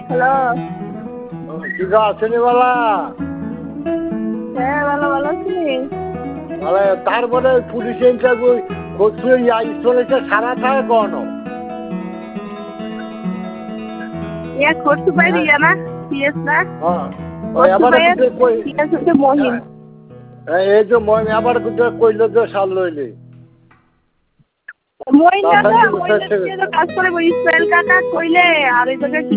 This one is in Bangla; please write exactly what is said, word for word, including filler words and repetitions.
হ্যালো। কি গো আসেনি বলা? হ্যাঁ ভালো ভালো আছি। তাহলে তারপরে পুলিশ ইন্টারভিউ করছে স্টলেছে সারা থাকে কোন? ইয়া খোরসু পাই রিয়া না? পিএস না? হ্যাঁ। ওই খোরসু আবার পাই কিন্তু কই পিএস হচ্ছে মহিন। এই যে মই আবার কিন্তু কইল যে সাল লইলি। মহিন তাছাড়া দাদা কিন্তু মহিন দাদা কাজ করে ইসমাইল কাকা কইলে আর এই জায়গায়